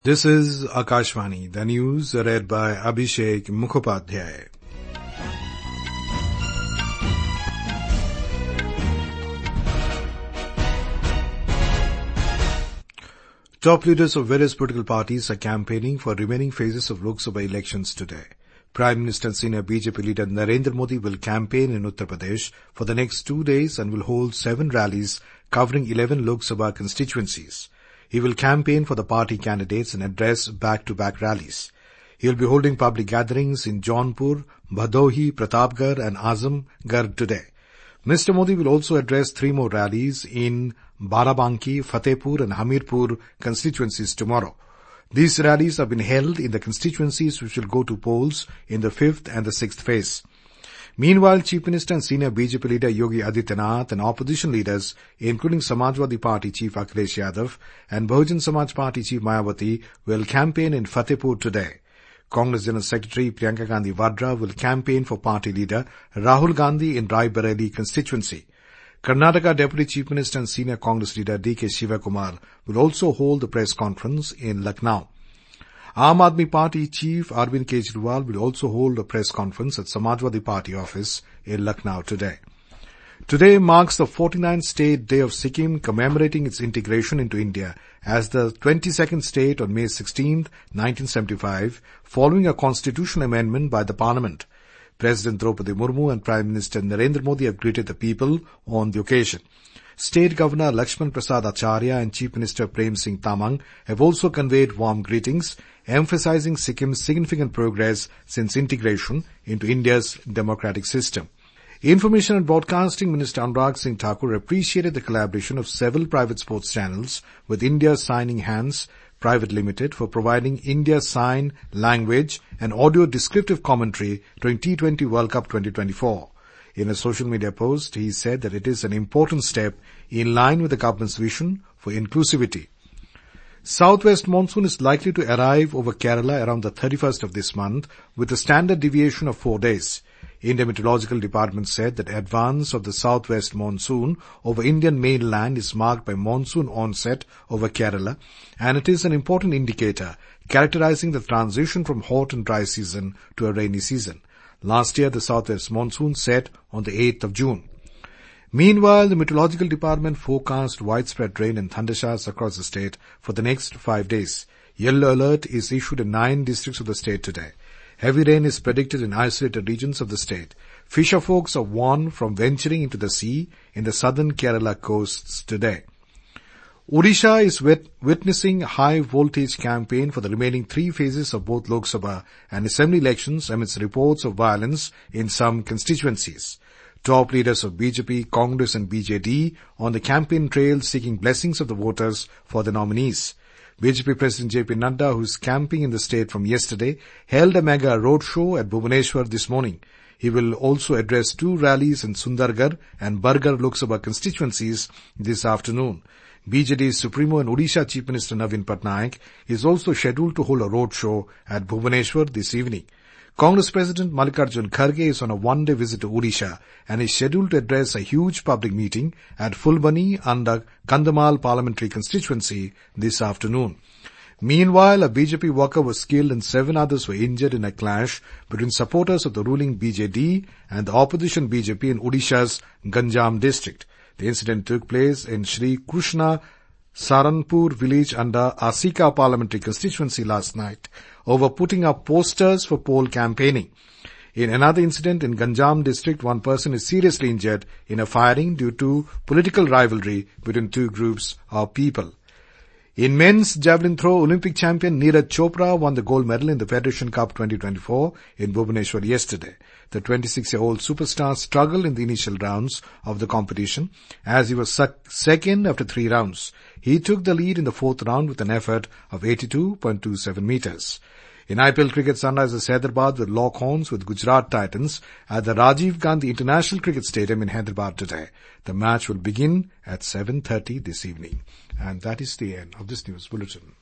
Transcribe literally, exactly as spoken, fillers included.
This is Akashvani, the news read by Abhishek Mukhopadhyay. Top leaders of various political parties are campaigning for remaining phases of Lok Sabha elections today. Prime Minister and senior B J P leader Narendra Modi will campaign in Uttar Pradesh for the next two days and will hold seven rallies covering eleven Lok Sabha constituencies. He will campaign for the party candidates and address back-to-back rallies. He will be holding public gatherings in Jaunpur, Bhadohi, Pratapgarh and Azamgarh today. Mister Modi will also address three more rallies in Barabanki, Fatehpur and Hamirpur constituencies tomorrow. These rallies have been held in the constituencies which will go to polls in the fifth and the sixth phase. Meanwhile, Chief Minister and senior B J P leader Yogi Adityanath and opposition leaders, including Samajwadi Party Chief Akhilesh Yadav and Bahujan Samaj Party Chief Mayawati, will campaign in Fatehpur today. Congress General Secretary Priyanka Gandhi Vadra will campaign for party leader Rahul Gandhi in Rai Bareli constituency. Karnataka Deputy Chief Minister and senior Congress leader D K Shivakumar will also hold a press conference in Lucknow. Aam Aadmi Party Chief Arvind Kejriwal will also hold a press conference at Samajwadi Party office in Lucknow today. Today marks the forty-ninth State Day of Sikkim, commemorating its integration into India as the twenty-second state on May sixteenth, nineteen seventy-five, following a constitutional amendment by the Parliament. President Draupadi Murmu and Prime Minister Narendra Modi have greeted the people on the occasion. State Governor Lakshman Prasad Acharya and Chief Minister Prem Singh Tamang have also conveyed warm greetings, emphasizing Sikkim's significant progress since integration into India's democratic system. Information and Broadcasting Minister Anurag Singh Thakur appreciated the collaboration of several private sports channels with India Signing Hands Private Limited for providing India Sign Language and audio descriptive commentary during T twenty World Cup twenty twenty-four. In a social media post, he said that it is an important step in line with the government's vision for inclusivity. Southwest monsoon is likely to arrive over Kerala around the thirty-first of this month with a standard deviation of four days. India Meteorological Department said that advance of the southwest monsoon over Indian mainland is marked by monsoon onset over Kerala, and it is an important indicator characterizing the transition from hot and dry season to a rainy season. Last year, the southwest monsoon set on the eighth of June. Meanwhile, the Meteorological Department forecast widespread rain and thundershowers across the state for the next five days. Yellow alert is issued in nine districts of the state today. Heavy rain is predicted in isolated regions of the state. Fisherfolks are warned from venturing into the sea in the southern Kerala coasts today. Odisha is wit- witnessing high-voltage campaign for the remaining three phases of both Lok Sabha and Assembly elections amidst reports of violence in some constituencies. Top leaders of B J P, Congress and B J D on the campaign trail seeking blessings of the voters for the nominees. B J P President J P Nadda, who is camping in the state from yesterday, held a mega roadshow at Bhubaneswar this morning. He will also address two rallies in Sundargarh and Bargarh Lok Sabha constituencies this afternoon. B J D's Supremo and Odisha Chief Minister Navin Patnaik is also scheduled to hold a roadshow at Bhubaneswar this evening. Congress President Mallikarjun Kharge is on a one-day visit to Odisha and is scheduled to address a huge public meeting at Fulbani under Kandhamal parliamentary constituency this afternoon. Meanwhile, a B J P worker was killed and seven others were injured in a clash between supporters of the ruling B J D and the opposition B J P in Odisha's Ganjam district. The incident took place in Sri Krishna Saranpur village under Asika parliamentary constituency last night over putting up posters for poll campaigning. In another incident in Ganjam district, one person is seriously injured in a firing due to political rivalry between two groups of people. In men's javelin throw, Olympic champion Neeraj Chopra won the gold medal in the Federation Cup twenty twenty-four in Bhubaneswar yesterday. The twenty-six-year-old superstar struggled in the initial rounds of the competition as he was second after three rounds. He took the lead in the fourth round with an effort of eighty-two point two seven meters. In I P L cricket, Sunrisers Hyderabad will lock horns with Gujarat Titans at the Rajiv Gandhi International Cricket Stadium in Hyderabad today. The match will begin at seven thirty this evening. And that is the end of this news bulletin.